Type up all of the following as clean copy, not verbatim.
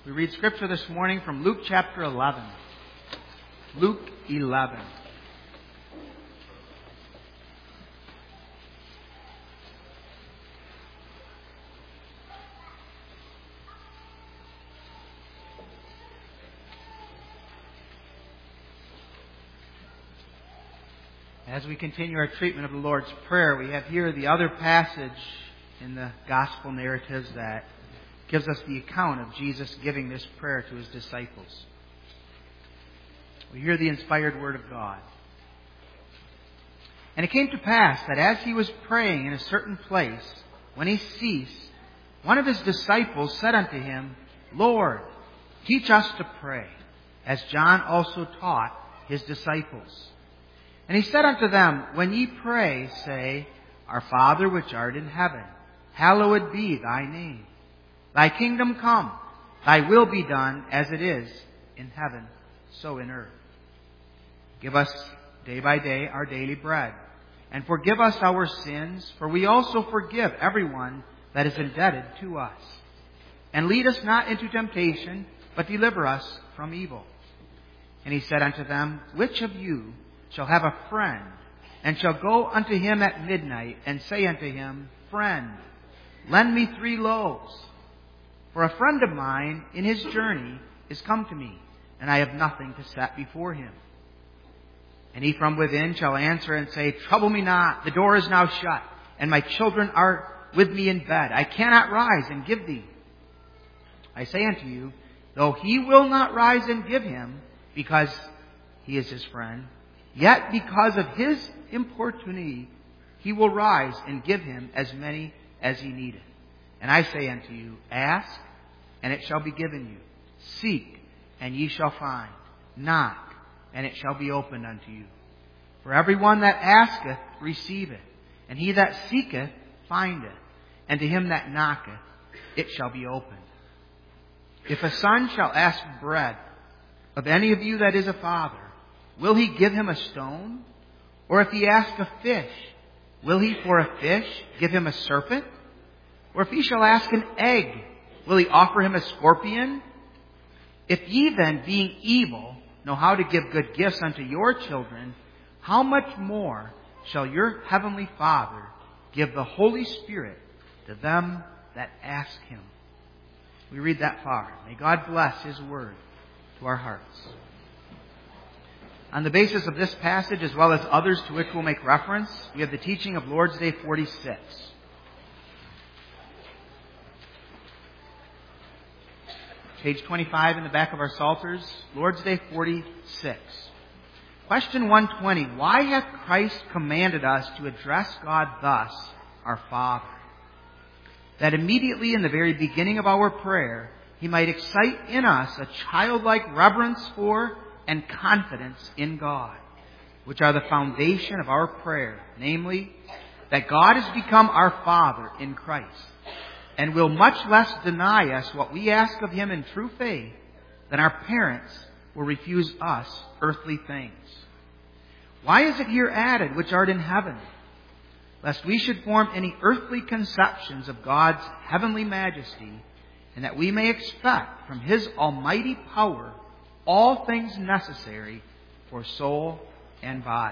We read Scripture this morning from Luke chapter 11. Luke 11. As we continue our treatment of the Lord's Prayer, we have here the other passage in the Gospel narratives that gives us the account of Jesus giving this prayer to His disciples. We hear the inspired Word of God. And it came to pass that as He was praying in a certain place, when He ceased, one of His disciples said unto Him, Lord, teach us to pray, as John also taught his disciples. And He said unto them, When ye pray, say, Our Father which art in heaven, hallowed be Thy name. Thy kingdom come, Thy will be done as it is in heaven, so in earth. Give us day by day our daily bread, and forgive us our sins, for we also forgive everyone that is indebted to us. And lead us not into temptation, but deliver us from evil. And He said unto them, Which of you shall have a friend, and shall go unto him at midnight, and say unto him, Friend, lend me 3 loaves. For a friend of mine in his journey is come to me, and I have nothing to set before him. And he from within shall answer and say, Trouble me not, the door is now shut, and my children are with me in bed. I cannot rise and give thee. I say unto you, though he will not rise and give him, because he is his friend, yet because of his importunity, he will rise and give him as many as he needeth. And I say unto you, Ask, and it shall be given you. Seek, and ye shall find. Knock, and it shall be opened unto you. For everyone that asketh receiveth, and he that seeketh findeth, and to him that knocketh it shall be opened. If a son shall ask bread of any of you that is a father, will he give him a stone? Or if he ask a fish, will he for a fish give him a serpent? Or if he shall ask an egg, will he offer him a scorpion? If ye then, being evil, know how to give good gifts unto your children, how much more shall your heavenly Father give the Holy Spirit to them that ask Him? We read that far. May God bless His Word to our hearts. On the basis of this passage, as well as others to which we'll make reference, we have the teaching of Lord's Day 46. Page 25 in the back of our Psalters, Lord's Day 46. Question 120, why hath Christ commanded us to address God thus, our Father? That immediately in the very beginning of our prayer, He might excite in us a childlike reverence for and confidence in God, which are the foundation of our prayer, namely, that God has become our Father in Christ, and will much less deny us what we ask of Him in true faith than our parents will refuse us earthly things. Why is it here added, which art in heaven? Lest we should form any earthly conceptions of God's heavenly majesty, and that we may expect from His almighty power all things necessary for soul and body.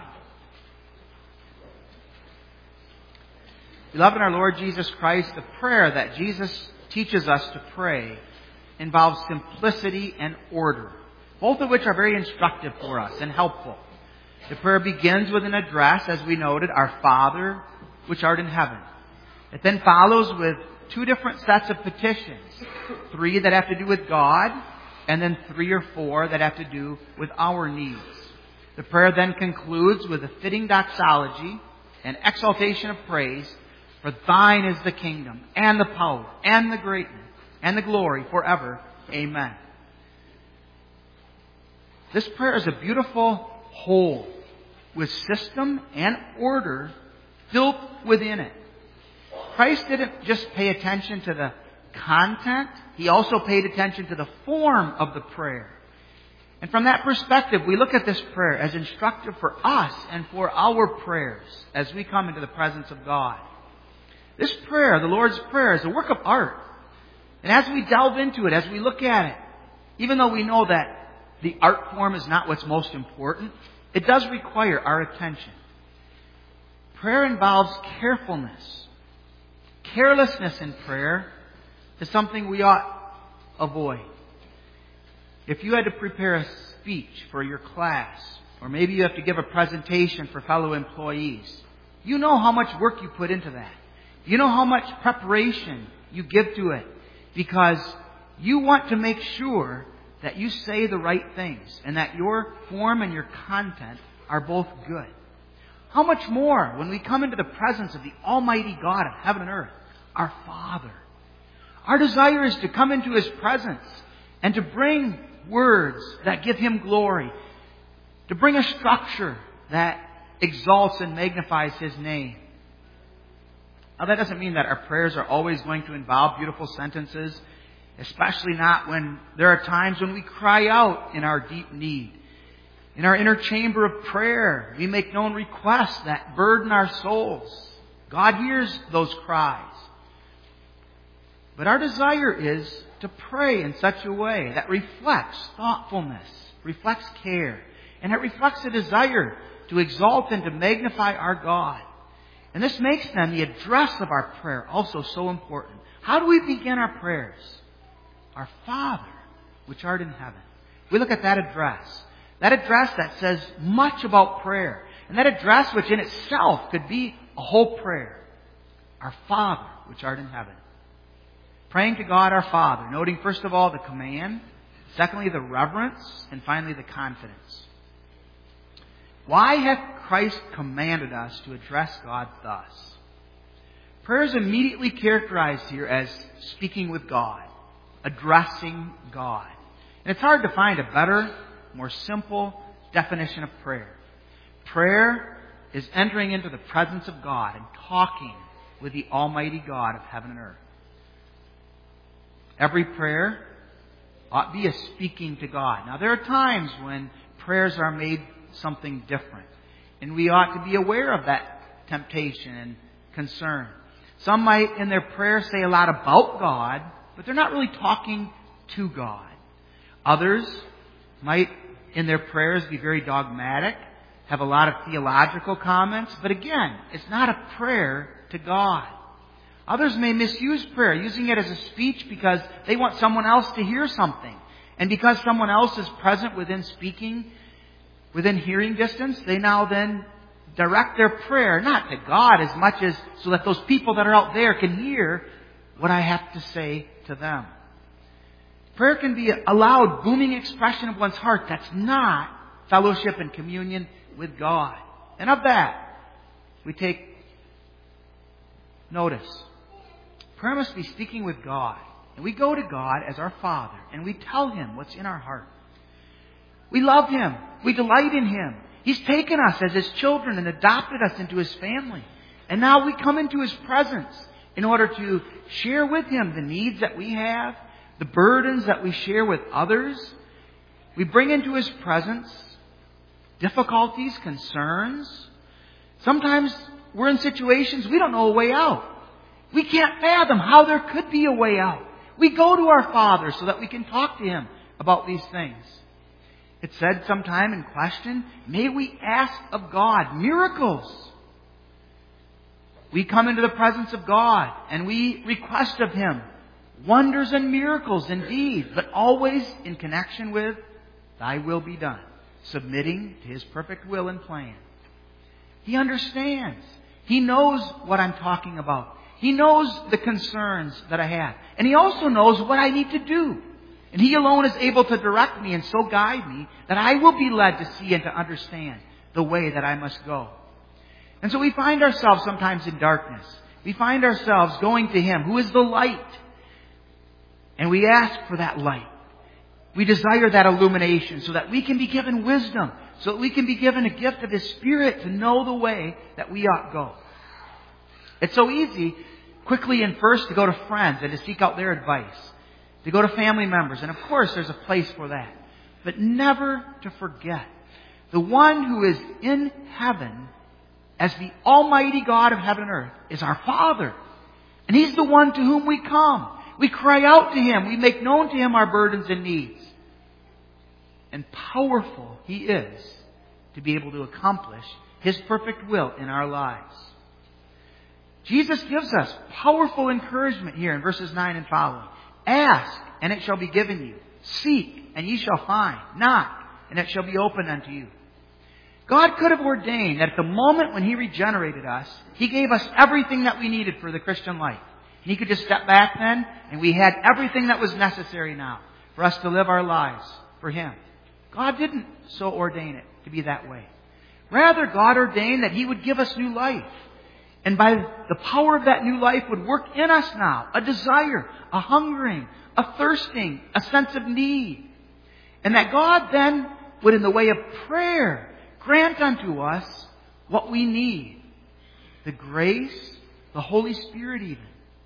Beloved in our Lord Jesus Christ, the prayer that Jesus teaches us to pray involves simplicity and order, both of which are very instructive for us and helpful. The prayer begins with an address, as we noted, Our Father, which art in heaven. It then follows with 2 different sets of petitions, 3 that have to do with God, and then 3 or 4 that have to do with our needs. The prayer then concludes with a fitting doxology and exaltation of praise, for Thine is the kingdom, and the power, and the greatness, and the glory forever. Amen. This prayer is a beautiful whole, with system and order built within it. Christ didn't just pay attention to the content, He also paid attention to the form of the prayer. And from that perspective, we look at this prayer as instructive for us and for our prayers as we come into the presence of God. This prayer, the Lord's Prayer, is a work of art. And as we delve into it, as we look at it, even though we know that the art form is not what's most important, it does require our attention. Prayer involves carefulness. Carelessness in prayer is something we ought avoid. If you had to prepare a speech for your class, or maybe you have to give a presentation for fellow employees, you know how much work you put into that. You know how much preparation you give to it, because you want to make sure that you say the right things and that your form and your content are both good. How much more when we come into the presence of the Almighty God of heaven and earth, our Father. Our desire is to come into His presence and to bring words that give Him glory, to bring a structure that exalts and magnifies His name. Now, that doesn't mean that our prayers are always going to involve beautiful sentences, especially not when there are times when we cry out in our deep need. In our inner chamber of prayer, we make known requests that burden our souls. God hears those cries. But our desire is to pray in such a way that reflects thoughtfulness, reflects care, and it reflects a desire to exalt and to magnify our God. And this makes then the address of our prayer also so important. How do we begin our prayers? Our Father, which art in heaven. We look at that address. That address that says much about prayer. And that address which in itself could be a whole prayer. Our Father, which art in heaven. Praying to God our Father, noting first of all the command, secondly the reverence, and finally the confidence. Why hath Christ commanded us to address God thus? Prayer is immediately characterized here as speaking with God, addressing God. And it's hard to find a better, more simple definition of prayer. Prayer is entering into the presence of God and talking with the Almighty God of heaven and earth. Every prayer ought to be a speaking to God. Now, there are times when prayers are made something different, and we ought to be aware of that temptation and concern. Some might, in their prayer, say a lot about God, but they're not really talking to God. Others might, in their prayers, be very dogmatic, have a lot of theological comments, but again, it's not a prayer to God. Others may misuse prayer, using it as a speech because they want someone else to hear something. And because someone else is present within speaking, within hearing distance, they now then direct their prayer not to God as much as so that those people that are out there can hear what I have to say to them. Prayer can be a loud, booming expression of one's heart that's not fellowship and communion with God. And of that, we take notice. Prayer must be speaking with God. And we go to God as our Father, and we tell Him what's in our heart. We love Him. We delight in Him. He's taken us as His children and adopted us into His family. And now we come into His presence in order to share with Him the needs that we have, the burdens that we share with others. We bring into His presence difficulties, concerns. Sometimes we're in situations we don't know a way out. We can't fathom how there could be a way out. We go to our Father so that we can talk to Him about these things. It said sometime in question, may we ask of God miracles. We come into the presence of God and we request of Him wonders and miracles indeed, but always in connection with Thy will be done, submitting to His perfect will and plan. He understands. He knows what I'm talking about. He knows the concerns that I have. And He also knows what I need to do. And He alone is able to direct me and so guide me that I will be led to see and to understand the way that I must go. And so we find ourselves sometimes in darkness. We find ourselves going to Him who is the light. And we ask for that light. We desire that illumination so that we can be given wisdom, so that we can be given a gift of His Spirit to know the way that we ought go. It's so easy, quickly and first, to go to friends and to seek out their advice. To go to family members. And of course, there's a place for that. But never to forget the one who is in heaven as the Almighty God of heaven and earth is our Father. And He's the one to whom we come. We cry out to Him. We make known to Him our burdens and needs. and powerful He is to be able to accomplish His perfect will in our lives. Jesus gives us powerful encouragement here in verses 9 and following. Ask, and it shall be given you. Seek, and ye shall find. Knock, and it shall be opened unto you. God could have ordained that at the moment when He regenerated us, He gave us everything that we needed for the Christian life. And He could just step back then, and we had everything that was necessary now for us to live our lives for Him. God didn't so ordain it to be that way. Rather, God ordained that He would give us new life. And by the power of that new life would work in us now a desire, a hungering, a thirsting, a sense of need. And that God then would, in the way of prayer, grant unto us what we need. The grace, the Holy Spirit even.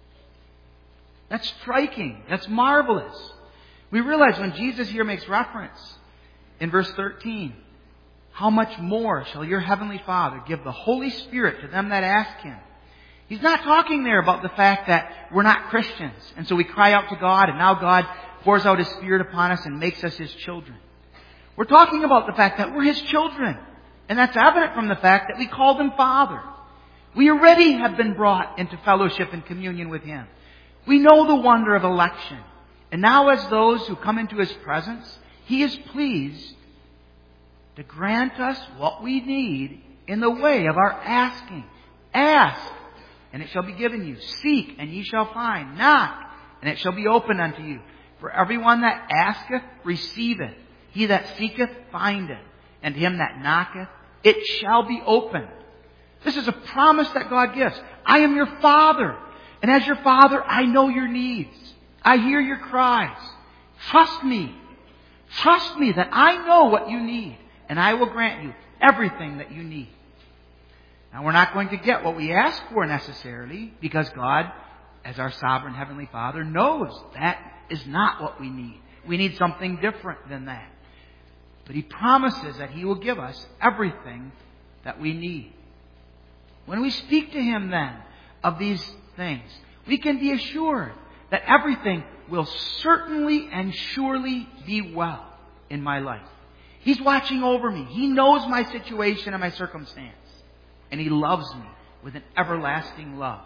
That's striking. That's marvelous. We realize when Jesus here makes reference in verse 13, how much more shall your heavenly Father give the Holy Spirit to them that ask Him? He's not talking there about the fact that we're not Christians, and so we cry out to God, and now God pours out His Spirit upon us and makes us His children. We're talking about the fact that we're His children, and that's evident from the fact that we call Him Father. We already have been brought into fellowship and communion with Him. We know the wonder of election, and now as those who come into His presence, He is pleased to grant us what we need in the way of our asking. Ask, and it shall be given you. Seek, and ye shall find. Knock, and it shall be opened unto you. For everyone that asketh, receiveth. He that seeketh, findeth. And to him that knocketh, it shall be opened. This is a promise that God gives. I am your Father. And as your Father, I know your needs. I hear your cries. Trust me. Trust me that I know what you need. And I will grant you everything that you need. Now, we're not going to get what we ask for necessarily, because God, as our sovereign Heavenly Father, knows that is not what we need. We need something different than that. But He promises that He will give us everything that we need. When we speak to Him then of these things, we can be assured that everything will certainly and surely be well in my life. He's watching over me. He knows my situation and my circumstance. And He loves me with an everlasting love.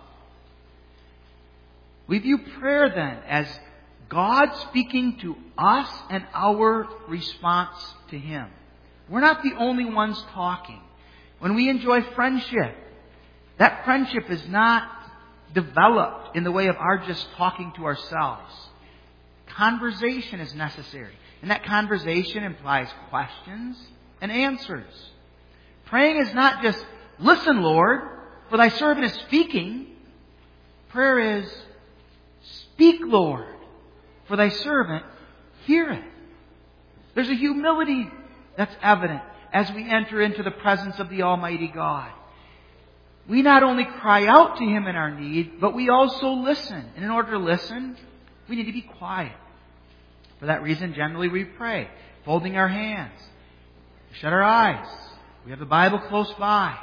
We view prayer then as God speaking to us and our response to Him. We're not the only ones talking. When we enjoy friendship, that friendship is not developed in the way of our just talking to ourselves. Conversation is necessary. And that conversation implies questions and answers. Praying is not just, listen, Lord, for thy servant is speaking. Prayer is, speak, Lord, for thy servant heareth. There's a humility that's evident as we enter into the presence of the Almighty God. We not only cry out to Him in our need, but we also listen. And in order to listen, we need to be quiet. For that reason, generally we pray, folding our hands, shut our eyes. We have the Bible close by.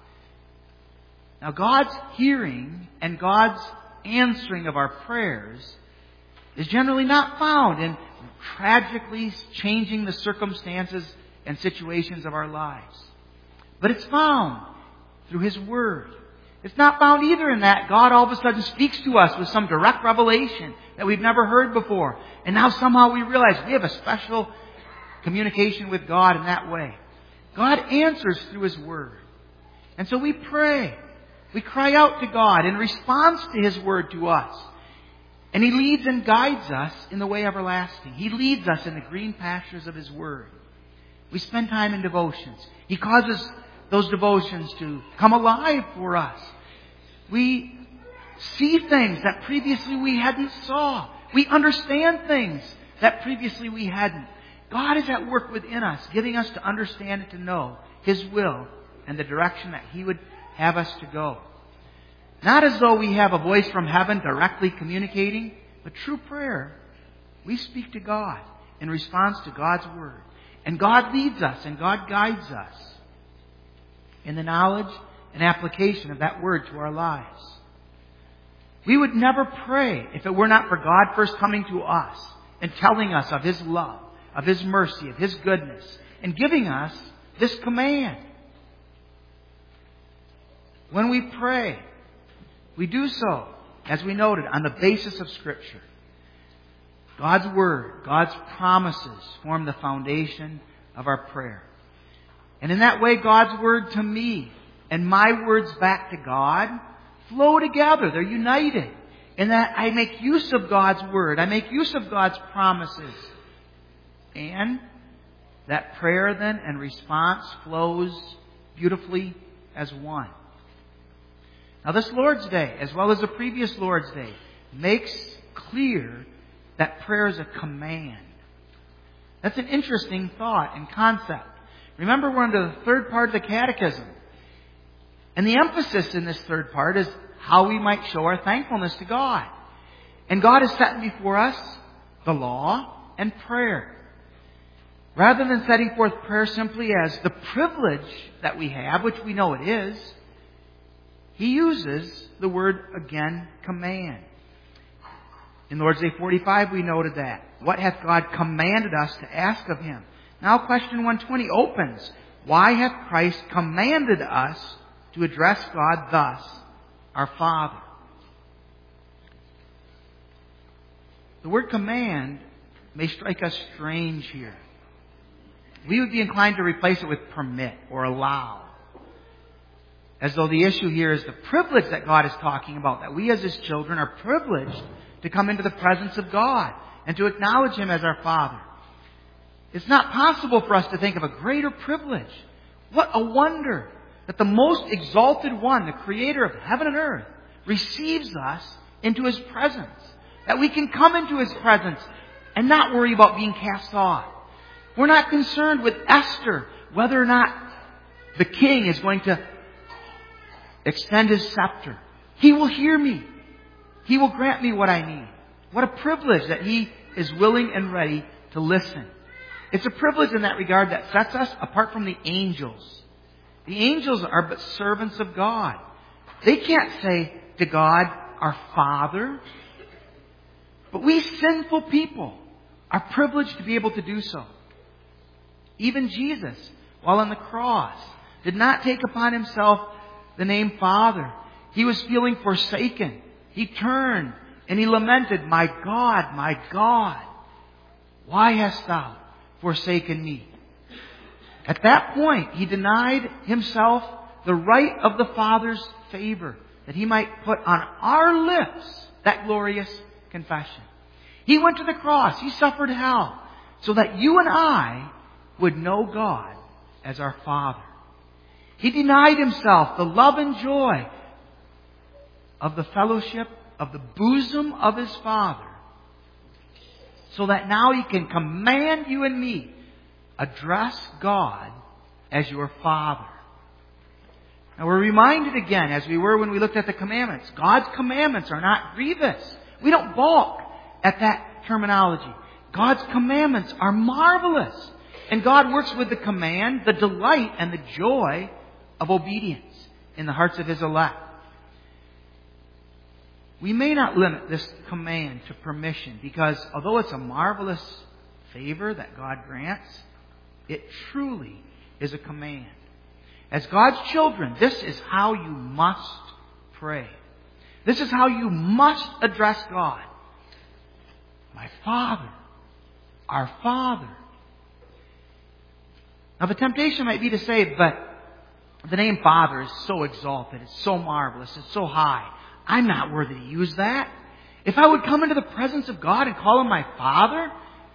Now, God's hearing and God's answering of our prayers is generally not found in tragically changing the circumstances and situations of our lives. But it's found through His Word. It's not found either in that God all of a sudden speaks to us with some direct revelation that we've never heard before. And now somehow we realize we have a special communication with God in that way. God answers through His Word. And so we pray. We cry out to God in response to His Word to us. And He leads and guides us in the way everlasting. He leads us in the green pastures of His Word. We spend time in devotions. He causes those devotions to come alive for us. We see things that previously we hadn't saw. We understand things that previously we hadn't. God is at work within us, giving us to understand and to know His will and the direction that He would have us to go. Not as though we have a voice from heaven directly communicating, but true prayer. We speak to God in response to God's Word. And God leads us and God guides us in the knowledge and application of that Word to our lives. We would never pray if it were not for God first coming to us and telling us of His love, of His mercy, of His goodness, and giving us this command. When we pray, we do so, as we noted, on the basis of Scripture. God's Word, God's promises form the foundation of our prayer. And in that way, God's Word to me and my words back to God flow together. They're united. In that I make use of God's Word. I make use of God's promises. And that prayer then and response flows beautifully as one. Now this Lord's Day, as well as the previous Lord's Day, makes clear that prayer is a command. That's an interesting thought and concept. Remember, we're under the third part of the Catechism. And the emphasis in this third part is how we might show our thankfulness to God. And God has set before us the law and prayer. Rather than setting forth prayer simply as the privilege that we have, which we know it is, He uses the word again, command. In Lord's Day 45 we noted that. What hath God commanded us to ask of Him? Now question 120 opens. Why hath Christ commanded us to address God thus, our Father? The word command may strike us strange here. We would be inclined to replace it with permit or allow. As though the issue here is the privilege that God is talking about, that we as His children are privileged to come into the presence of God and to acknowledge Him as our Father. It's not possible for us to think of a greater privilege. What a wonder that the most exalted One, the Creator of heaven and earth, receives us into His presence. That we can come into His presence and not worry about being cast off. We're not concerned with Esther, whether or not the king is going to extend his scepter. He will hear me. He will grant me what I need. What a privilege that He is willing and ready to listen. It's a privilege in that regard that sets us apart from the angels. The angels are but servants of God. They can't say to God, our Father. But we sinful people are privileged to be able to do so. Even Jesus, while on the cross, did not take upon Himself the name Father. He was feeling forsaken. He turned and He lamented, my God, why hast Thou forsaken me? At that point, He denied Himself the right of the Father's favor, that He might put on our lips that glorious confession. He went to the cross. He suffered hell so that you and I would know God as our Father. He denied Himself the love and joy of the fellowship of the bosom of His Father, so that now He can command you and me, address God as your Father. Now we're reminded again, as we were when we looked at the commandments, God's commandments are not grievous. We don't balk at that terminology. God's commandments are marvelous. And God works with the command, the delight, and the joy of obedience in the hearts of His elect. We may not limit this command to permission because although it's a marvelous favor that God grants, it truly is a command. As God's children, this is how you must pray. This is how you must address God. My Father, our Father. Now the temptation might be to say, but the name Father is so exalted, it's so marvelous, it's so high. I'm not worthy to use that. If I would come into the presence of God and call Him my Father,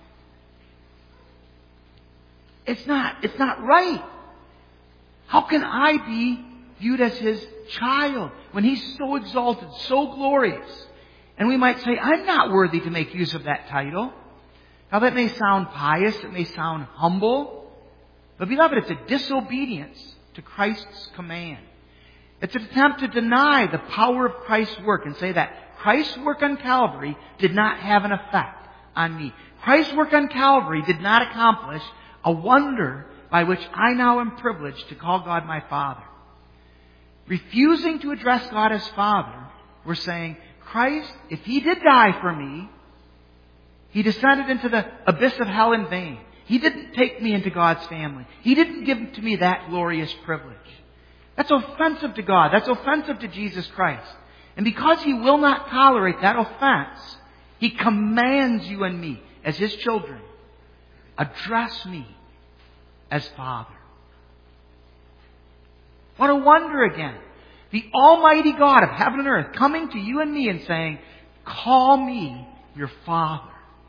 it's not right. How can I be viewed as His child when He's so exalted, so glorious? And we might say, I'm not worthy to make use of that title. Now that may sound pious, it may sound humble, but beloved, it's a disobedience to Christ's command. It's an attempt to deny the power of Christ's work and say that Christ's work on Calvary did not have an effect on me. Christ's work on Calvary did not accomplish a wonder by which I now am privileged to call God my Father. Refusing to address God as Father, we're saying, Christ, if He did die for me, He descended into the abyss of hell in vain. He didn't take me into God's family. He didn't give to me that glorious privilege. That's offensive to God. That's offensive to Jesus Christ. And because He will not tolerate that offense, He commands you and me as His children, address me as Father. What a wonder again. The Almighty God of heaven and earth coming to you and me and saying, call me your Father.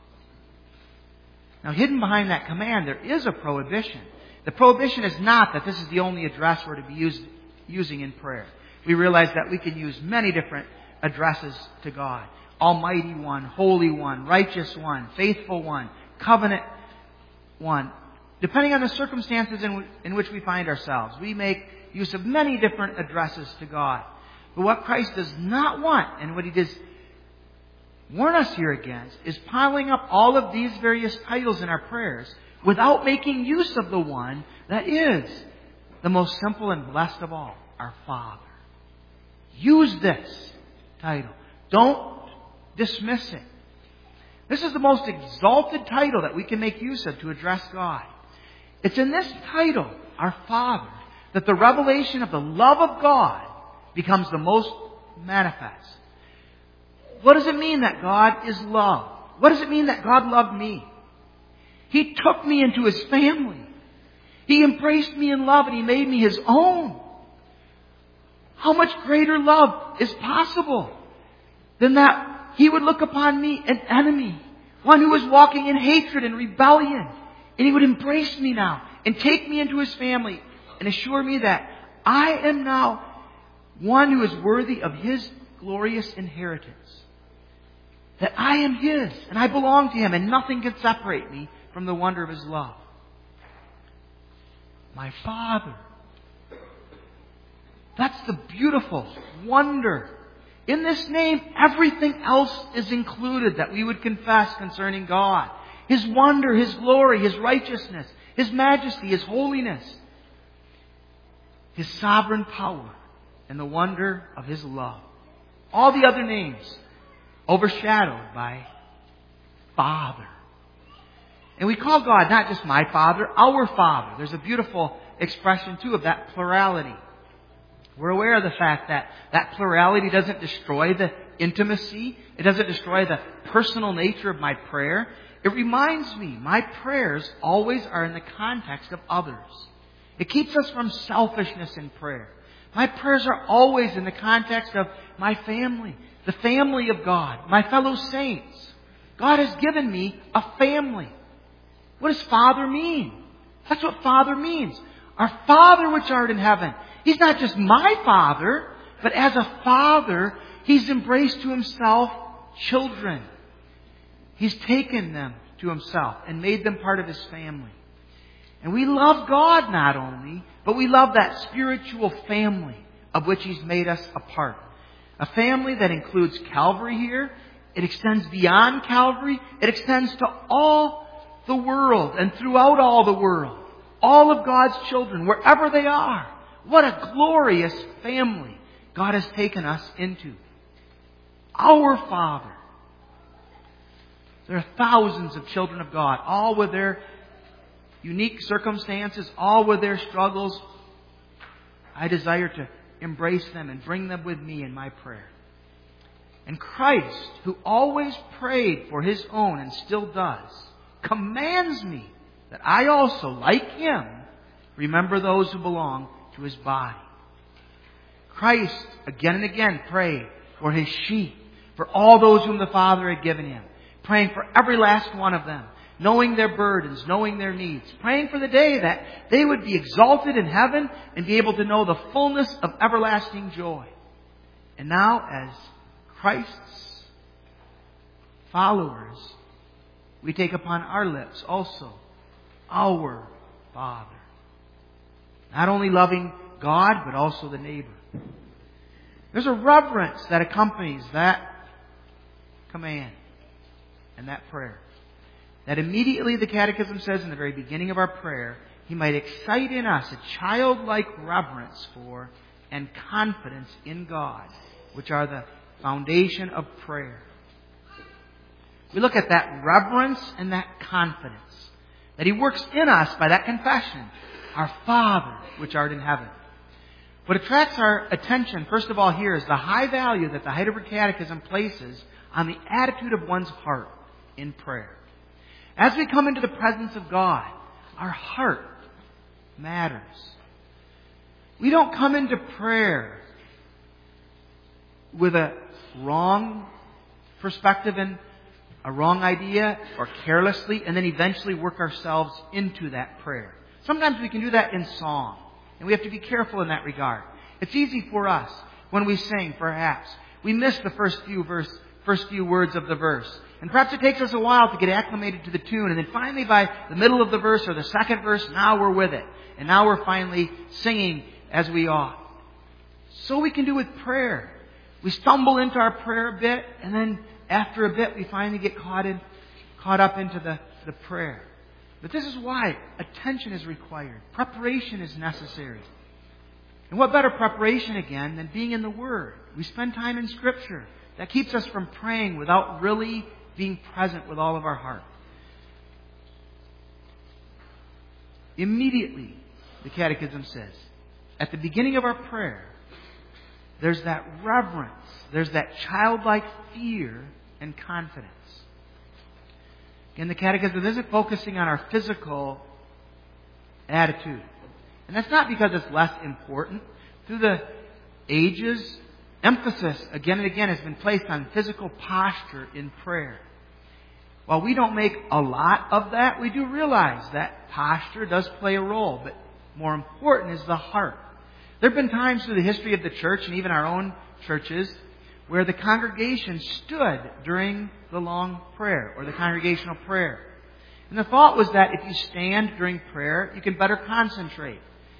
Now, hidden behind that command, there is a prohibition. The prohibition is not that this is the only address we're to be using in prayer. We realize that we can use many different addresses to God. Almighty One, Holy One, Righteous One, Faithful One, Covenant One. Depending on the circumstances in which we find ourselves, we make use of many different addresses to God. But what Christ does not want, and what He does warn us here against, is piling up all of these various titles in our prayers without making use of the one that is the most simple and blessed of all, our Father. Use this title. Don't dismiss it. This is the most exalted title that we can make use of to address God. It's in this title, our Father, that the revelation of the love of God becomes the most manifest. What does it mean that God is love? What does it mean that God loved me? He took me into His family. He embraced me in love and He made me His own. How much greater love is possible than that He would look upon me, an enemy, one who was walking in hatred and rebellion, and He would embrace me now and take me into His family and assure me that I am now one who is worthy of His glorious inheritance. That I am His and I belong to Him and nothing can separate me from the wonder of His love. My Father. That's the beautiful wonder. In this name, everything else is included that we would confess concerning God. His wonder, His glory, His righteousness, His majesty, His holiness, His sovereign power, and the wonder of His love. All the other names overshadowed by Father. And we call God not just my Father, our Father. There's a beautiful expression too of that plurality. We're aware of the fact that that plurality doesn't destroy the intimacy. It doesn't destroy the personal nature of my prayer. It reminds me my prayers always are in the context of others. It keeps us from selfishness in prayer. My prayers are always in the context of my family, the family of God, my fellow saints. God has given me a family. What does Father mean? That's what Father means. Our Father which art in heaven. He's not just my Father, but as a Father, He's embraced to Himself children. He's taken them to Himself and made them part of His family. And we love God not only, but we love that spiritual family of which He's made us a part. A family that includes Calvary here. It extends beyond Calvary. It extends to all the world and throughout all the world. All of God's children, wherever they are. What a glorious family God has taken us into. Our Father. There are thousands of children of God, all with their unique circumstances, all with their struggles. I desire to embrace them and bring them with me in my prayer. And Christ, who always prayed for His own and still does, commands me that I also, like Him, remember those who belong to His body. Christ, again and again, prayed for His sheep, for all those whom the Father had given Him, praying for every last one of them, knowing their burdens, knowing their needs, praying for the day that they would be exalted in heaven and be able to know the fullness of everlasting joy. And now, as Christ's followers, we take upon our lips also our Father. Not only loving God, but also the neighbor. There's a reverence that accompanies that command and that prayer. That immediately, the Catechism says in the very beginning of our prayer, He might excite in us a childlike reverence for and confidence in God, which are the foundation of prayer. We look at that reverence and that confidence that He works in us by that confession. Our Father, which art in heaven. What attracts our attention, first of all, here is the high value that the Heidelberg Catechism places on the attitude of one's heart in prayer. As we come into the presence of God, our heart matters. We don't come into prayer with a wrong perspective and a wrong idea or carelessly and then eventually work ourselves into that prayer. Sometimes we can do that in song, and we have to be careful in that regard. It's easy for us when we sing, perhaps. We miss the first few words of the verse. And perhaps it takes us a while to get acclimated to the tune. And then finally by the middle of the verse or the second verse, now we're with it. And now we're finally singing as we ought. So we can do with prayer. We stumble into our prayer a bit, and then after a bit we finally get caught up into the prayer. But this is why attention is required. Preparation is necessary. And what better preparation, again, than being in the Word? We spend time in Scripture. That keeps us from praying without really being present with all of our heart. Immediately, the Catechism says, at the beginning of our prayer, there's that reverence, there's that childlike fear and confidence. Again, the Catechism isn't focusing on our physical attitude. And that's not because it's less important. Through the ages, emphasis again and again has been placed on physical posture in prayer. While we don't make a lot of that, we do realize that posture does play a role. But more important is the heart. There have been times through the history of the church and even our own churches where the congregation stood during the long prayer or the congregational prayer. And the thought was that if you stand during prayer, you can better concentrate.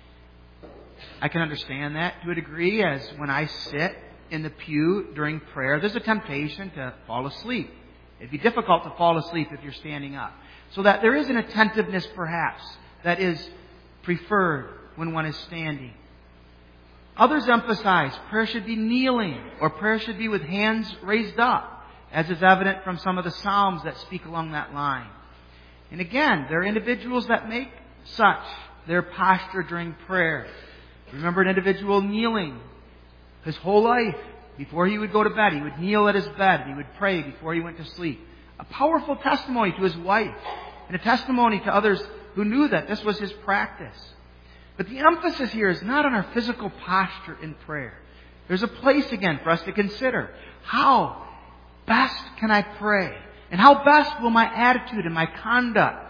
I can understand that to a degree, as when I sit in the pew during prayer, there's a temptation to fall asleep. It'd be difficult to fall asleep if you're standing up. So that there is an attentiveness, perhaps, that is preferred when one is standing. Others emphasize prayer should be kneeling, or prayer should be with hands raised up, as is evident from some of the Psalms that speak along that line. And again, there are individuals that make such their posture during prayer. Remember an individual kneeling his whole life. Before he would go to bed, he would kneel at his bed. He would pray before he went to sleep. A powerful testimony to his wife, and a testimony to others who knew that this was his practice. But the emphasis here is not on our physical posture in prayer. There's a place again for us to consider. How best can I pray? And how best will my attitude and my conduct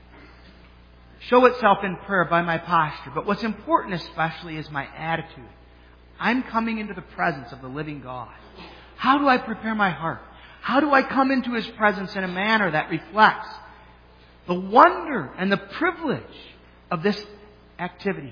show itself in prayer by my posture? But what's important especially is my attitude. I'm coming into the presence of the living God. How do I prepare my heart? How do I come into His presence in a manner that reflects the wonder and the privilege of this activity?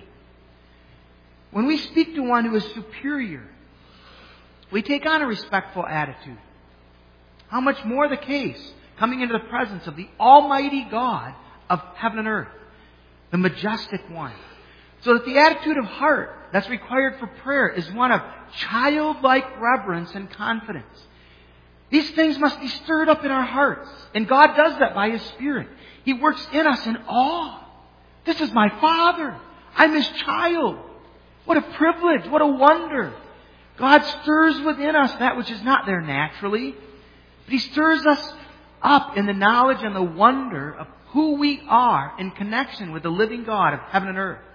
When we speak to one who is superior, we take on a respectful attitude. How much more the case coming into the presence of the Almighty God of heaven and earth, the majestic one. So that the attitude of heart that's required for prayer is one of childlike reverence and confidence. These things must be stirred up in our hearts. And God does that by His Spirit. He works in us in awe. This is my Father. I'm His child. What a privilege. What a wonder. God stirs within us that which is not there naturally. But He stirs us up in the knowledge and the wonder of who we are in connection with the living God of heaven and earth.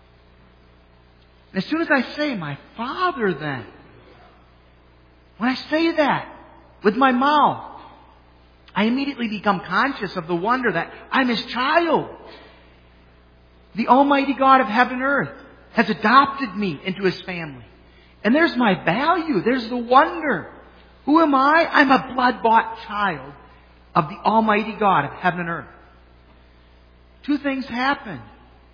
And as soon as I say, my Father then, when I say that with my mouth, I immediately become conscious of the wonder that I'm His child. The Almighty God of heaven and earth has adopted me into His family. And there's my value. There's the wonder. Who am I? I'm a blood-bought child of the Almighty God of heaven and earth. Two things happen.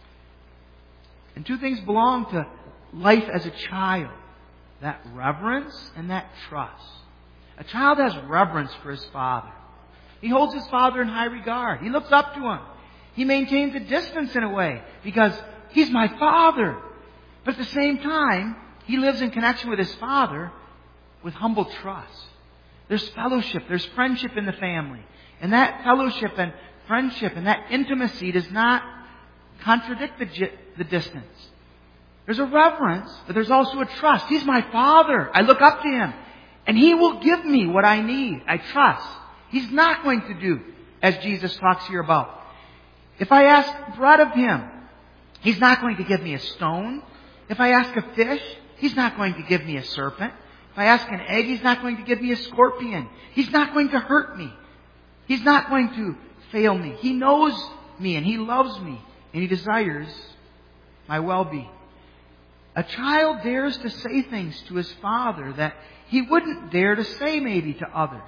And two things belong to life as a child. That reverence and that trust. A child has reverence for his father. He holds his father in high regard. He looks up to him. He maintains a distance in a way because he's my father. But at the same time, he lives in connection with his father with humble trust. There's fellowship. There's friendship in the family. And that fellowship and friendship and that intimacy does not contradict the distance. There's a reverence, but there's also a trust. He's my Father. I look up to Him. And He will give me what I need. I trust. He's not going to do as Jesus talks here about. If I ask bread of Him, He's not going to give me a stone. If I ask a fish, He's not going to give me a serpent. If I ask an egg, He's not going to give me a scorpion. He's not going to hurt me. He's not going to fail me. He knows me and He loves me and He desires my well-being. A child dares to say things to his father that he wouldn't dare to say maybe to others.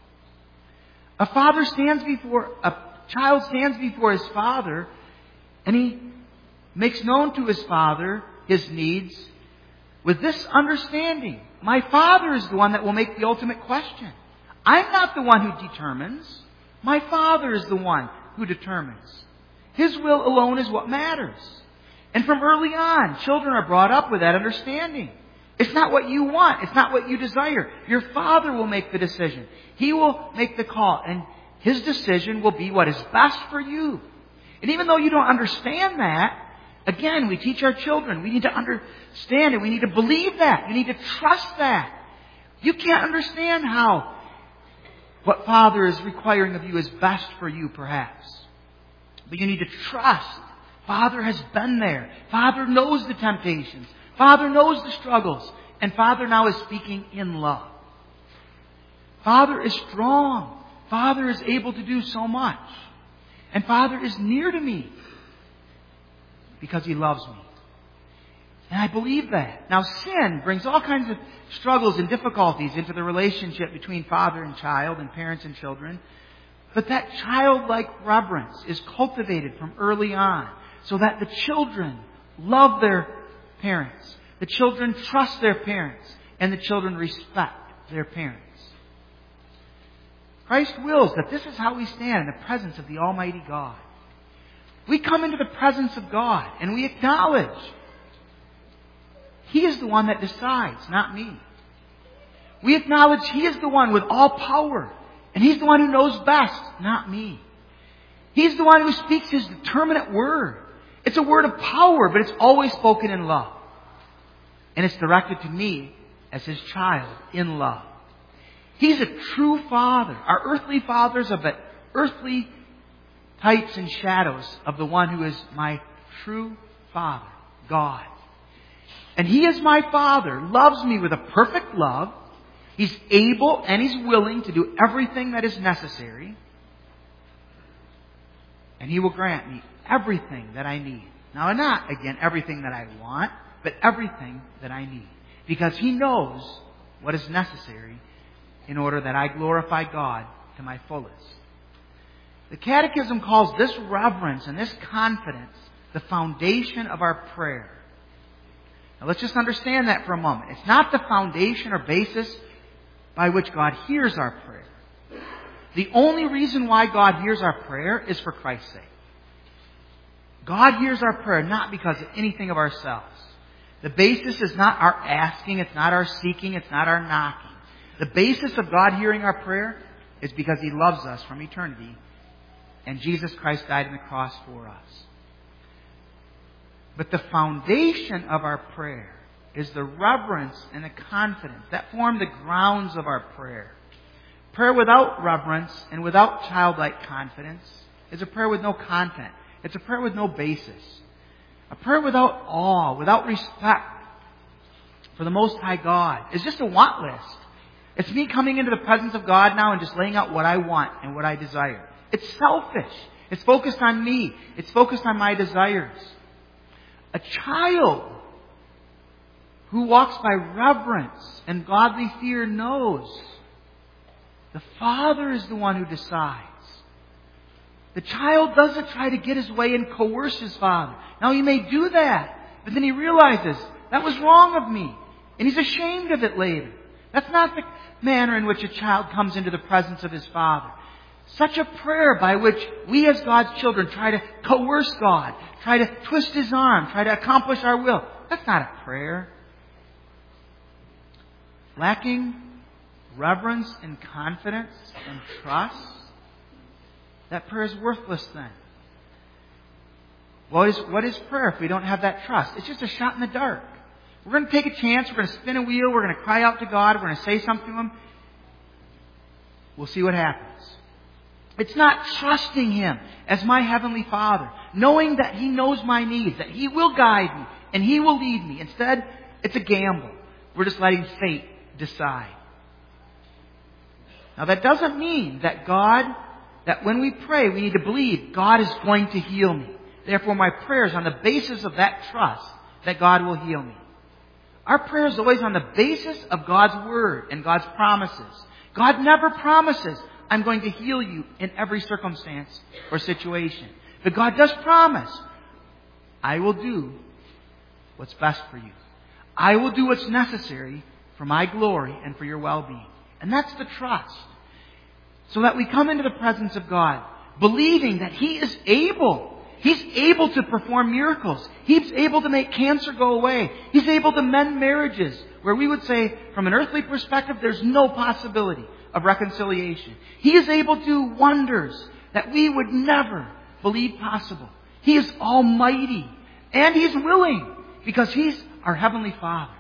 A child stands before his father and he makes known to his father his needs with this understanding. My Father is the one that will make the ultimate question. I'm not the one who determines. My Father is the one who determines. His will alone is what matters. And from early on, children are brought up with that understanding. It's not what you want. It's not what you desire. Your Father will make the decision. He will make the call. And His decision will be what is best for you. And even though you don't understand that, again, we teach our children. We need to understand it. We need to believe that. You need to trust that. You can't understand how what Father is requiring of you is best for you, perhaps. But you need to trust. Father has been there. Father knows the temptations. Father knows the struggles. And Father now is speaking in love. Father is strong. Father is able to do so much. And Father is near to me because He loves me. And I believe that. Now, sin brings all kinds of struggles and difficulties into the relationship between father and child and parents and children. But that childlike reverence is cultivated from early on so that the children love their parents. The children trust their parents. And the children respect their parents. Christ wills that this is how we stand in the presence of the Almighty God. We come into the presence of God and we acknowledge He is the one that decides, not me. We acknowledge He is the one with all power and He's the one who knows best, not me. He's the one who speaks His determinate word. It's a word of power, but it's always spoken in love. And it's directed to me as His child in love. He's a true Father. Our earthly fathers are but earthly types and shadows of the one who is my true Father, God. And He is my Father, loves me with a perfect love. He's able and He's willing to do everything that is necessary. And He will grant me everything that I need. Now, not, again, everything that I want, but everything that I need. Because He knows what is necessary in order that I glorify God to my fullest. The Catechism calls this reverence and this confidence the foundation of our prayer. Now let's just understand that for a moment. It's not the foundation or basis by which God hears our prayer. The only reason why God hears our prayer is for Christ's sake. God hears our prayer not because of anything of ourselves. The basis is not our asking, it's not our seeking, it's not our knocking. The basis of God hearing our prayer is because He loves us from eternity and Jesus Christ died on the cross for us. But the foundation of our prayer is the reverence and the confidence that form the grounds of our prayer. Prayer without reverence and without childlike confidence is a prayer with no content. It's a prayer with no basis. A prayer without awe, without respect for the Most High God is just a want list. It's me coming into the presence of God now and just laying out what I want and what I desire. It's selfish. It's focused on me. It's focused on my desires. A child who walks by reverence and godly fear knows the Father is the one who decides. The child doesn't try to get his way and coerce his father. Now he may do that, but then he realizes that was wrong of me. And he's ashamed of it later. That's not the manner in which a child comes into the presence of his father. Such a prayer by which we as God's children try to coerce God, try to twist His arm, try to accomplish our will. That's not a prayer. Lacking reverence and confidence and trust, that prayer is worthless then. What is prayer if we don't have that trust? It's just a shot in the dark. We're going to take a chance. We're going to spin a wheel. We're going to cry out to God. We're going to say something to Him. We'll see what happens. It's not trusting Him as my Heavenly Father, knowing that He knows my needs, that He will guide me and He will lead me. Instead, it's a gamble. We're just letting fate decide. Now that doesn't mean that when we pray, we need to believe God is going to heal me. Therefore, my prayer is on the basis of that trust that God will heal me. Our prayer is always on the basis of God's Word and God's promises. God never promises, I'm going to heal you in every circumstance or situation. But God does promise, I will do what's best for you. I will do what's necessary for my glory and for your well-being. And that's the trust. So that we come into the presence of God, believing that He is able. He's able to perform miracles. He's able to make cancer go away. He's able to mend marriages where we would say, from an earthly perspective, there's no possibility of reconciliation. He is able to do wonders that we would never believe possible. He is almighty. And He's willing because He's our Heavenly Father.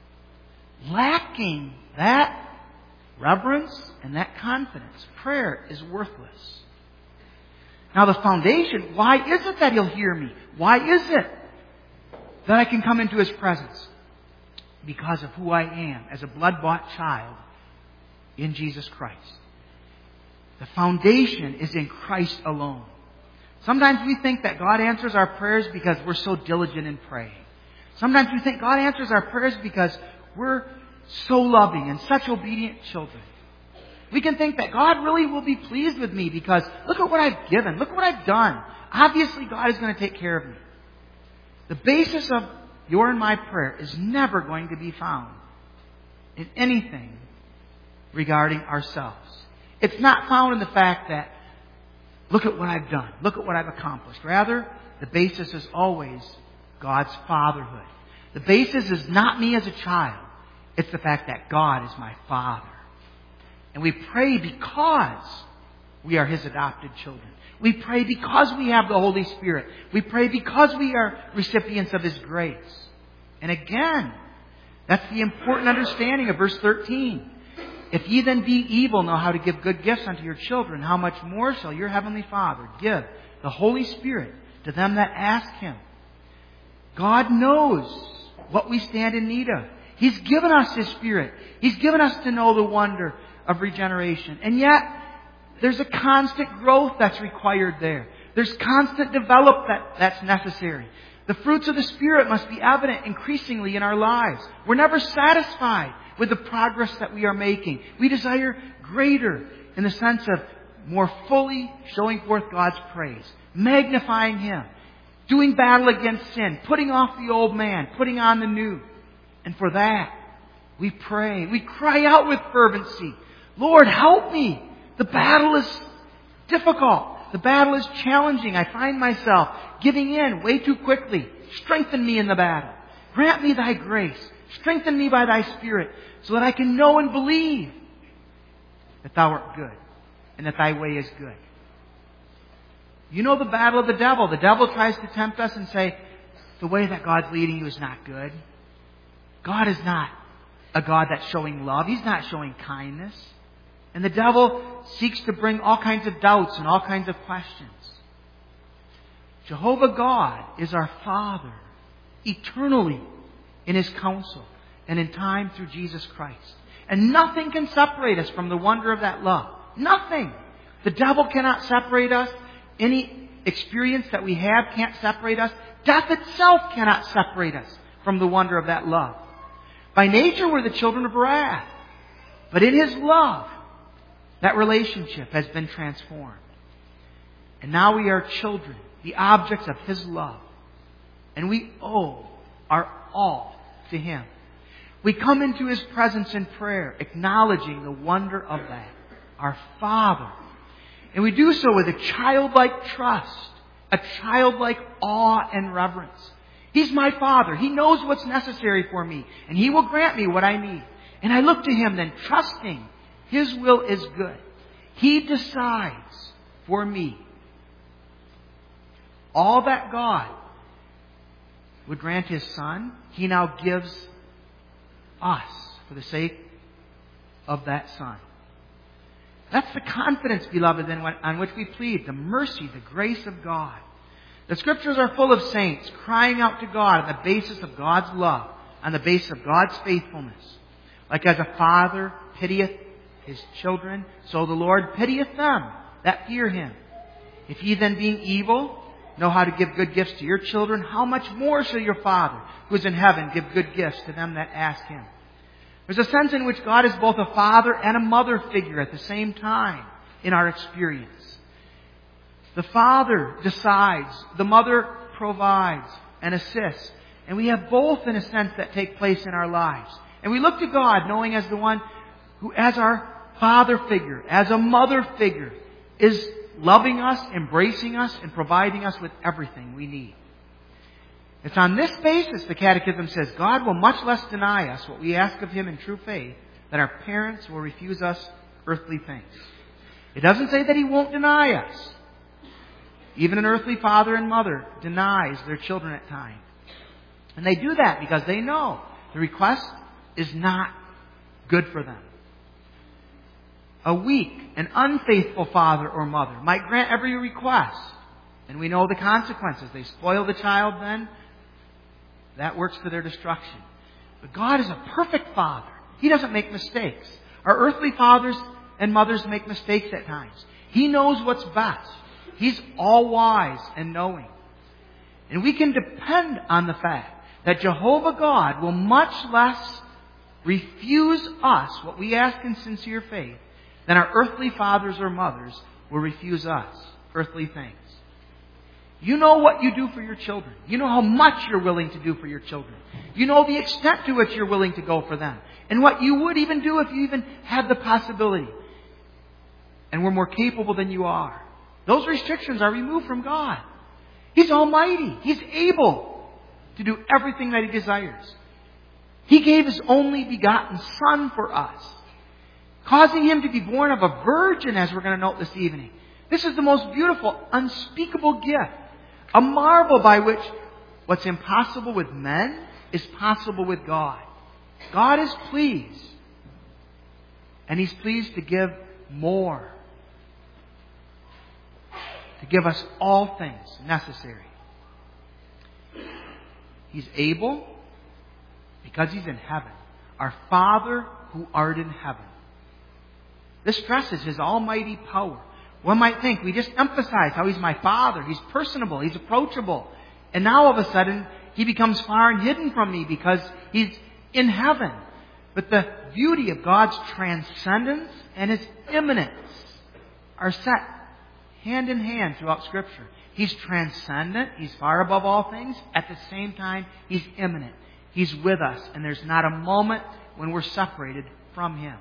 Lacking that reverence and that confidence, prayer is worthless. Now the foundation, why is it that He'll hear me? Why is it that I can come into His presence? Because of who I am as a blood-bought child in Jesus Christ. The foundation is in Christ alone. Sometimes we think that God answers our prayers because we're so diligent in praying. Sometimes we think God answers our prayers because we're so loving and such obedient children. We can think that God really will be pleased with me because look at what I've given. Look at what I've done. Obviously, God is going to take care of me. The basis of your and my prayer is never going to be found in anything regarding ourselves. It's not found in the fact that, look at what I've done. Look at what I've accomplished. Rather, the basis is always God's fatherhood. The basis is not me as a child. It's the fact that God is my Father. And we pray because we are His adopted children. We pray because we have the Holy Spirit. We pray because we are recipients of His grace. And again, that's the important understanding of verse 13. If ye then be evil know how to give good gifts unto your children, how much more shall your Heavenly Father give the Holy Spirit to them that ask Him? God knows what we stand in need of. He's given us His Spirit. He's given us to know the wonder of regeneration. And yet, there's a constant growth that's required there. There's constant development that's necessary. The fruits of the Spirit must be evident increasingly in our lives. We're never satisfied with the progress that we are making. We desire greater in the sense of more fully showing forth God's praise, magnifying Him, doing battle against sin, putting off the old man, putting on the new. And for that, we pray. We cry out with fervency. Lord, help me. The battle is difficult. The battle is challenging. I find myself giving in way too quickly. Strengthen me in the battle. Grant me Thy grace. Strengthen me by Thy Spirit so that I can know and believe that Thou art good and that Thy way is good. You know the battle of the devil. The devil tries to tempt us and say, the way that God's leading you is not good. God is not a God that's showing love. He's not showing kindness. And the devil seeks to bring all kinds of doubts and all kinds of questions. Jehovah God is our Father eternally in His counsel and in time through Jesus Christ. And nothing can separate us from the wonder of that love. Nothing. The devil cannot separate us. Any experience that we have can't separate us. Death itself cannot separate us from the wonder of that love. By nature, we're the children of wrath. But in His love, that relationship has been transformed. And now we are children, the objects of His love. And we owe our all to Him. We come into His presence in prayer, acknowledging the wonder of that, our Father. And we do so with a childlike trust, a childlike awe and reverence. He's my Father. He knows what's necessary for me, and He will grant me what I need. And I look to Him then, trusting His will is good. He decides for me. All that God would grant His Son, He now gives us for the sake of that Son. That's the confidence, beloved, then on which we plead the mercy, the grace of God. The Scriptures are full of saints crying out to God on the basis of God's love, on the basis of God's faithfulness. Like as a father pitieth his children, so the Lord pitieth them that fear Him. If ye then, being evil, know how to give good gifts to your children, how much more shall your Father, who is in heaven, give good gifts to them that ask Him? There's a sense in which God is both a father and a mother figure at the same time in our experience. The Father decides, the Mother provides and assists, and we have both in a sense that take place in our lives. And we look to God knowing as the one who, as our father figure, as a mother figure, is loving us, embracing us, and providing us with everything we need. It's on this basis, the Catechism says, God will much less deny us what we ask of Him in true faith than our parents will refuse us earthly things. It doesn't say that He won't deny us. Even an earthly father and mother denies their children at times. And they do that because they know the request is not good for them. A weak and unfaithful father or mother might grant every request. And we know the consequences. They spoil the child then. That works to their destruction. But God is a perfect Father. He doesn't make mistakes. Our earthly fathers and mothers make mistakes at times. He knows what's best. He's all wise and knowing. And we can depend on the fact that Jehovah God will much less refuse us what we ask in sincere faith than our earthly fathers or mothers will refuse us earthly things. You know what you do for your children. You know how much you're willing to do for your children. You know the extent to which you're willing to go for them. And what you would even do if you even had the possibility. And were more capable than you are. Those restrictions are removed from God. He's almighty. He's able to do everything that He desires. He gave His only begotten Son for us, causing Him to be born of a virgin, as we're going to note this evening. This is the most beautiful, unspeakable gift. A marvel by which what's impossible with men is possible with God. God is pleased. And He's pleased to give more. To give us all things necessary. He's able because He's in heaven. Our Father who art in heaven. This stresses His almighty power. One might think we just emphasize how He's my Father. He's personable. He's approachable. And now all of a sudden He becomes far and hidden from me because He's in heaven. But the beauty of God's transcendence and His immanence are set hand in hand throughout Scripture. He's transcendent. He's far above all things. At the same time, He's immanent. He's with us. And there's not a moment when we're separated from Him.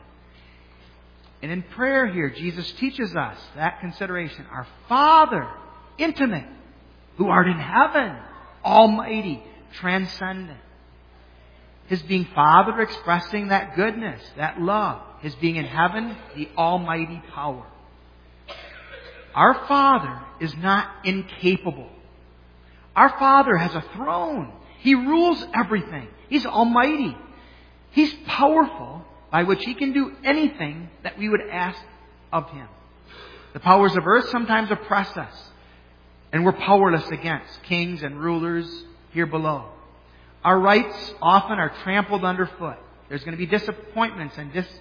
And in prayer here, Jesus teaches us that consideration. Our Father, intimate, who art in heaven, almighty, transcendent. His being Father expressing that goodness, that love. His being in heaven, the almighty power. Our Father is not incapable. Our Father has a throne. He rules everything. He's almighty. He's powerful, by which He can do anything that we would ask of Him. The powers of earth sometimes oppress us, and we're powerless against kings and rulers here below. Our rights often are trampled underfoot. There's going to be disappointments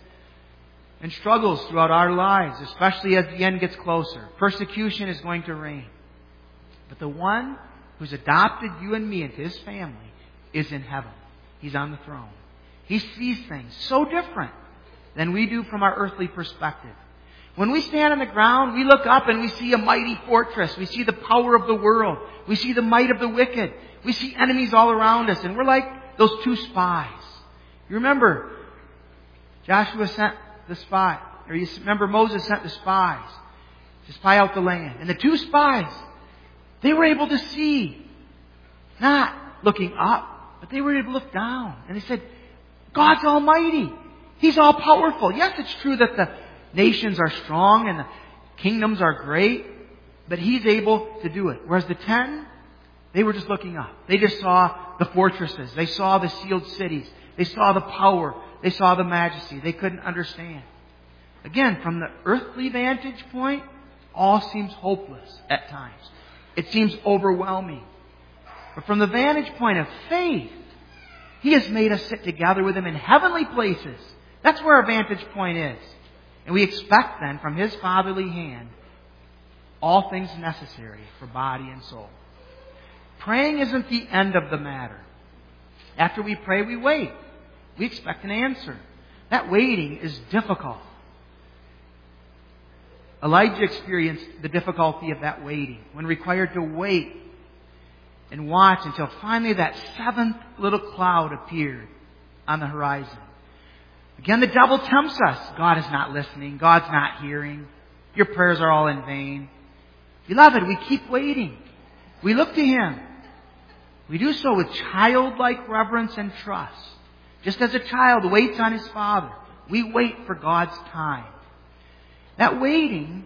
and struggles throughout our lives, especially as the end gets closer. Persecution is going to reign. But the one who's adopted you and me into His family is in heaven. He's on the throne. He sees things so different than we do from our earthly perspective. When we stand on the ground, we look up and we see a mighty fortress. We see the power of the world. We see the might of the wicked. We see enemies all around us. And we're like those two spies. You remember, Joshua sent the spy. Or you remember Moses sent the spies to spy out the land. And the two spies, they were able to see. Not looking up, but they were able to look down. And they said, God's almighty. He's all powerful. Yes, it's true that the nations are strong and the kingdoms are great, but He's able to do it. Whereas the 10, they were just looking up. They just saw the fortresses. They saw the sealed cities. They saw the power. They saw the majesty. They couldn't understand. Again, from the earthly vantage point, all seems hopeless at times. It seems overwhelming. But from the vantage point of faith, He has made us sit together with Him in heavenly places. That's where our vantage point is. And we expect then from His fatherly hand all things necessary for body and soul. Praying isn't the end of the matter. After we pray, we wait. We expect an answer. That waiting is difficult. Elijah experienced the difficulty of that waiting when required to wait and watch until finally that 7th little cloud appeared on the horizon. Again, the devil tempts us. God is not listening. God's not hearing. Your prayers are all in vain. Beloved, we keep waiting. We look to Him. We do so with childlike reverence and trust. Just as a child waits on his father, we wait for God's time. That waiting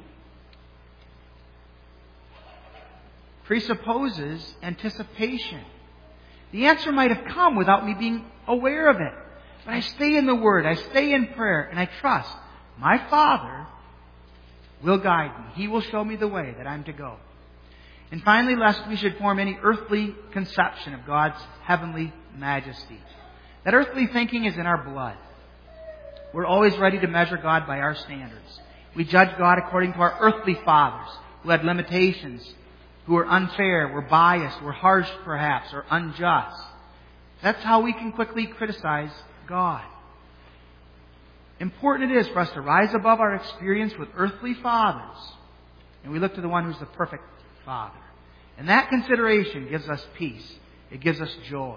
presupposes anticipation. The answer might have come without me being aware of it. But I stay in the Word, I stay in prayer, and I trust my Father will guide me. He will show me the way that I'm to go. And finally, lest we should form any earthly conception of God's heavenly majesty. That earthly thinking is in our blood. We're always ready to measure God by our standards. We judge God according to our earthly fathers who had limitations, who were unfair, were biased, were harsh perhaps, or unjust. That's how we can quickly criticize God. Important it is for us to rise above our experience with earthly fathers, and we look to the one who's the perfect Father. And that consideration gives us peace. It gives us joy.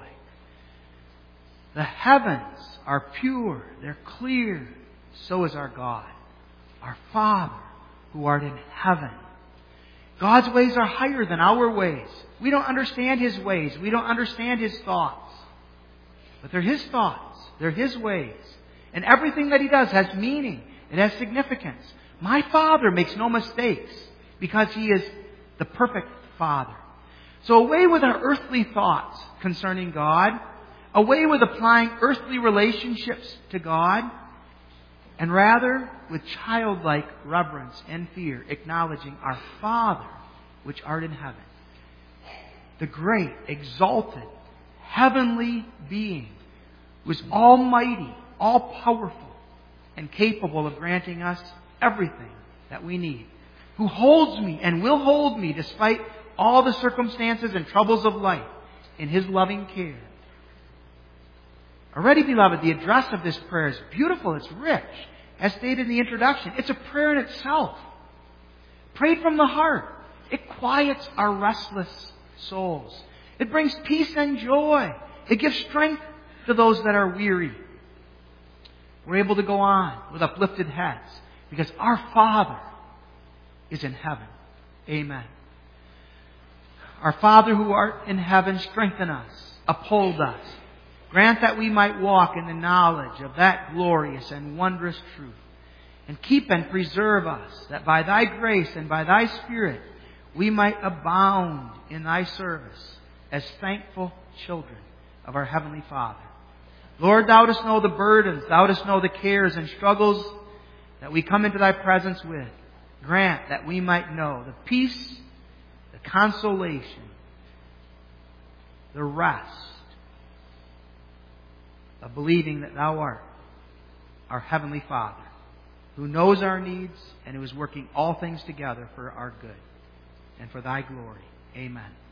The heavens are pure. They're clear. So is our God, our Father who art in heaven. God's ways are higher than our ways. We don't understand His ways. We don't understand His thoughts. But they're His thoughts. They're His ways. And everything that He does has meaning. It has significance. My Father makes no mistakes because He is the perfect Father. So away with our earthly thoughts concerning God, away with applying earthly relationships to God, and rather with childlike reverence and fear, acknowledging our Father which art in heaven, the great, exalted, heavenly being who is almighty, all-powerful, and capable of granting us everything that we need, who holds me and will hold me despite all the circumstances and troubles of life in His loving care. Already, beloved, the address of this prayer is beautiful. It's rich. As stated in the introduction, it's a prayer in itself. Prayed from the heart. It quiets our restless souls. It brings peace and joy. It gives strength to those that are weary. We're able to go on with uplifted heads because our Father is in heaven. Amen. Our Father who art in heaven, strengthen us, uphold us. Grant that we might walk in the knowledge of that glorious and wondrous truth. And keep and preserve us, that by Thy grace and by Thy Spirit we might abound in Thy service as thankful children of our Heavenly Father. Lord, Thou dost know the burdens, Thou dost know the cares and struggles that we come into Thy presence with. Grant that we might know the peace, the consolation, the rest of believing that Thou art our Heavenly Father, who knows our needs and who is working all things together for our good and for Thy glory. Amen.